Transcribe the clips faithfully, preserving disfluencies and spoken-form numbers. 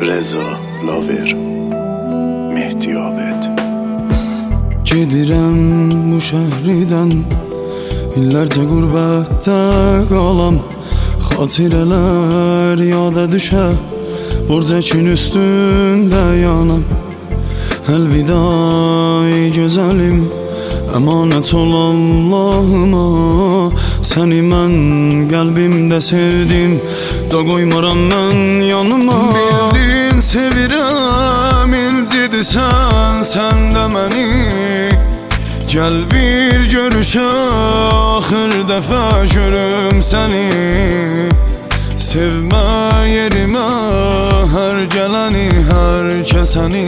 Reza Laver Mehdi Abed. Gedirəm bu şəhridən, illərcə qürbətdə qalam. Xatirələr yada düşə, borcəkin üstündə yanam. Əlvida ey gözəlim, əmanət ol Allahıma. Səni mən qəlbimdə sevdim, da qoymaram mən yanıma. Bildin sevirəm, incidirsən sən də məni. Gəl bir görüşə, axır dəfə görüm səni. Sevmə yerimə hər gələni, hər kəsəni.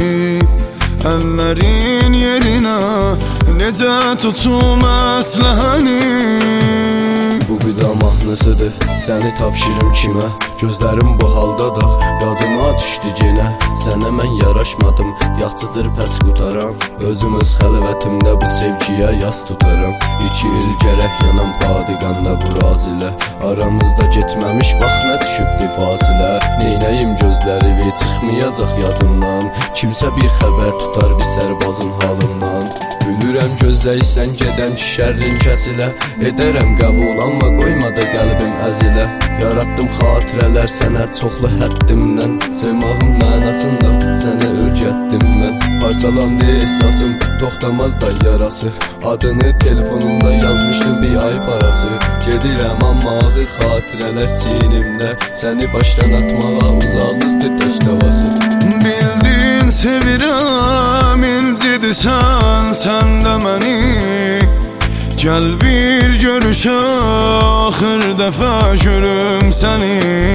Əllərin yerinə necə tutum əsləhəni. Bu bir də mahnısıdır, səni tapşırım kimə? Gözlərim bu halda da yadıma düşdü yenə. Sənə mən yaraşmadım, yaxçıdır pəs qutaram. Özüm öz xəlvətimdə bu sevgiyə yas tutaram. İki il gərək yanam padiqanda bu razilə. Aramızda getməmiş bax nə düşübdü fasilə. Neynəyim gözləri çıxmayacaq yadımdan. Kimsə bir xəbər tutar bir sərbazın halımdan. Gülürəm gözləysən gedəm ki şərrin kəsilə. Edərəm qəbul amma qoyma da qəlbim əzilə. Yaratdım xatirələr sənə çoxlu həddimdən. Sevmağın mənasında sənə öyrətdim mən. Parçalandı ehsasım, toxtamaz da yarası. Adını telefonumda yazmışdım bir ay parası. Gedirəm amma ağır xatirələr çiynimdə. Səni başdan atmağa uzaqlıqdır tək davası. Bildin sevirəm, incidirsən sən də məni. Gəl bir görüşə, axır dəfə görüm səni.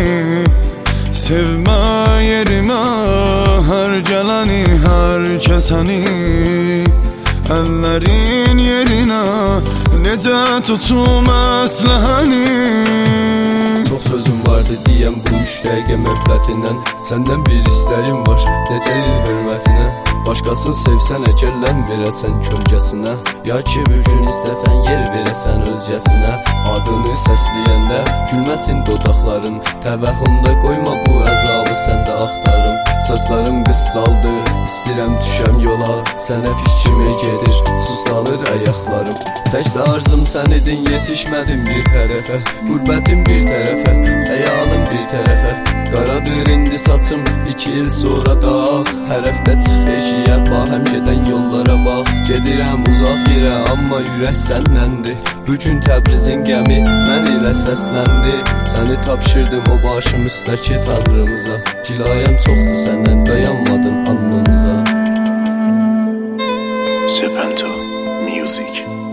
Sevmə yerimə hər gələni, hər kəsəni. Əllərin yerinə necə tutum əsləhəni. Çox sözüm vardı deyəm bu üç dəqiqə möhlətindən. Səndən bir istəyim var, necə il hörmətinə. Başqasını sevsən əgərlənmirəsən kölgəsinə. Ya ki bir gün istəsən yer verəsən özgəsinə. Adını səsləyəndə gülməsin dodaqların. Təvəhhümdə qoyma bu əzabı səndə axtarım. Saçlarım qıssaldı, istirəm düşəm yola. Sənə fikrimə gedir, suslanır ayaqlarım. Təkcə arzum sən idin, yetişmədim bir tərəfə. Qürbətim bir tərəfə, xəyalım bir tərəfə. Qaradır indi saçım, iki il sonra dağ. Hər həftə çıx eşiyə, bahəm gedən yollara bax. Gedirəm uzaq yerə, amma ürək səndəndir. Bugün Təbrizin gəmi mən ilə səsləndi. Səni tapşırdım o başım üstəki tanrımıza. Cilayəm çoxdur səndən, dayanmadım alnımıza. Sepento Music.